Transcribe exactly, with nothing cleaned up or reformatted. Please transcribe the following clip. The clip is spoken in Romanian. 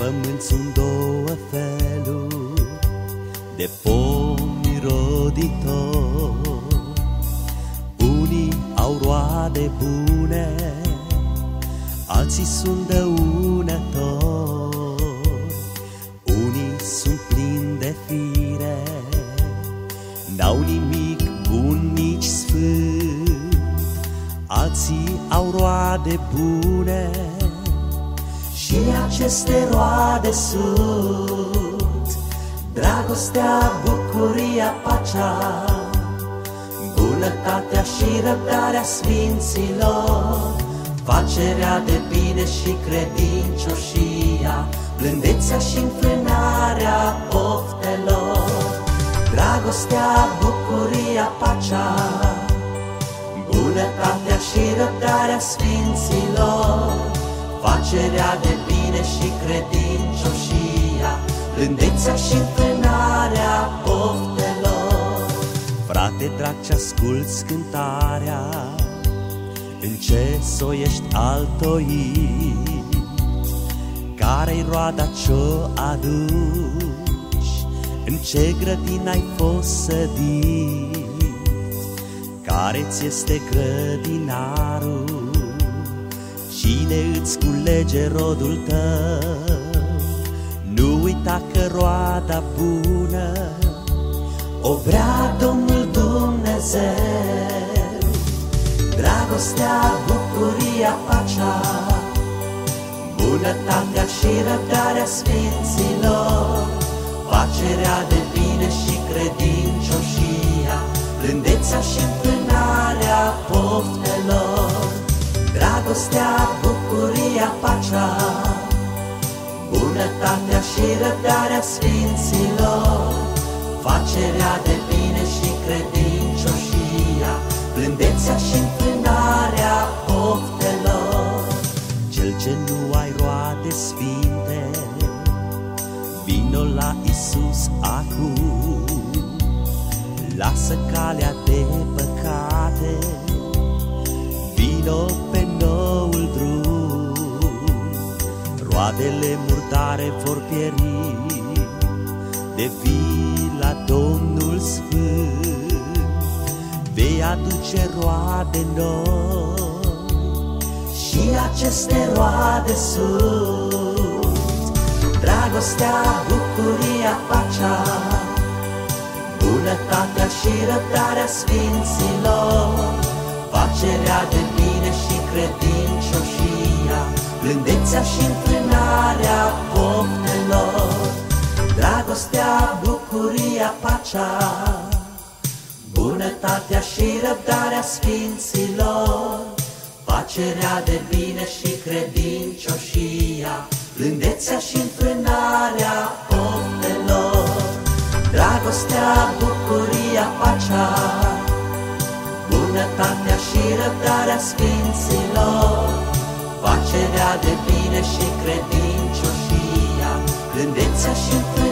pământ sunt două feluri de pomi roditori. Unii au roade bune, alții sunt dăunători. Unii sunt plini de fire, n-au nimic bun nici sfânt. Alții au roade bune și aceste roade sunt dragostea, bucuria, pacea, bunătatea și răbdarea sfinților, facerea de bine și credincioșia, blândețea și înfrânarea poftelor. Dragostea, bucuria, pacea, bunătatea și răbdarea sfinților, facerea de bine și credincioșia, blândețea și înfrânarea poftelor. Frate drag, ce-asculți cântarea, în ce s-o ești altoit? Care-i roada ce-o aduci? În ce grădină ai fost sădit? Care-ți este grădinarul? Cine îți culege rodul tău? Nu uita că roada bună o vrea Domnul Dumnezeu. Dragostea, bucuria, pacea, bunătatea și răbdarea sfinților, facerea de bine și credincioșia, blândețea și înfrânarea poftelor. Dragostea, bucuria, pacea, bunătatea și răbdarea sfinților, facerea de bine și credincioșia, blândețea și înfrânarea poftelor. Cel ce nu ai roade sfinte, vino la Iisus acum, lasă calea de păcate, vino pe noul drum. Roadele murdare vor pieri, de vii la Domnul Sfânt, vei aduce roade noi și aceste roade sunt dragostea, bucuria, pacea, bunătatea și răbdarea sfinților, facerea de bine și credincioșia, blândețea și înfrânarea poftelor. Dragostea, bucuria, pacea, bunătatea și răbdarea sfinților, facerea de bine și credincioșia, blândețea și înfrânarea poftelor. Dragostea, bucuria, pacea, bunătatea și răbdarea sfinților, facerea de bine și credincioșia, blândețea și înfrânarea